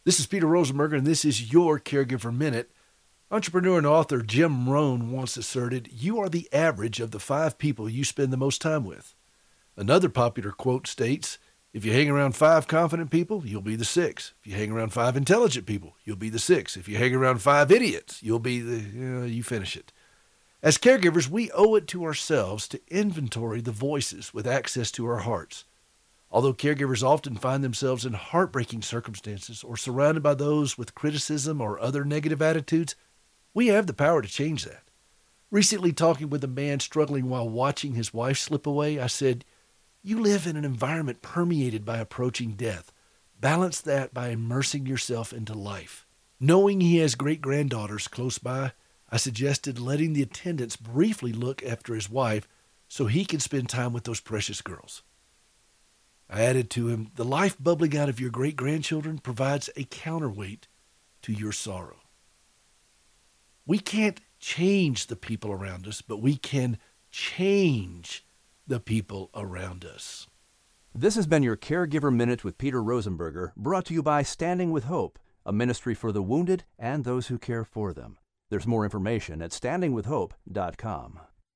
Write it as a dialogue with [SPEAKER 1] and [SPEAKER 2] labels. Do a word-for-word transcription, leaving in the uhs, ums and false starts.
[SPEAKER 1] This is Peter Rosenberger, and this is your Caregiver Minute. Entrepreneur and author Jim Rohn once asserted, "You are the average of the five people you spend the most time with." Another popular quote states, "If you hang around five confident people, you'll be the six. If you hang around five intelligent people, you'll be the six. If you hang around five idiots, you'll be the, you know, you finish it." As caregivers, we owe it to ourselves to inventory the voices with access to our hearts. Although caregivers often find themselves in heartbreaking circumstances or surrounded by those with criticism or other negative attitudes, we have the power to change that. Recently, talking with a man struggling while watching his wife slip away, I said, "You live in an environment permeated by approaching death. Balance that by immersing yourself into life." Knowing he has great-granddaughters close by, I suggested letting the attendants briefly look after his wife so he can spend time with those precious girls. I added to him, "The life bubbling out of your great-grandchildren provides a counterweight to your sorrow." We can't change the people around us, but we can change the people around us.
[SPEAKER 2] This has been your Caregiver Minute with Peter Rosenberger, brought to you by Standing with Hope, a ministry for the wounded and those who care for them. There's more information at standing with hope dot com.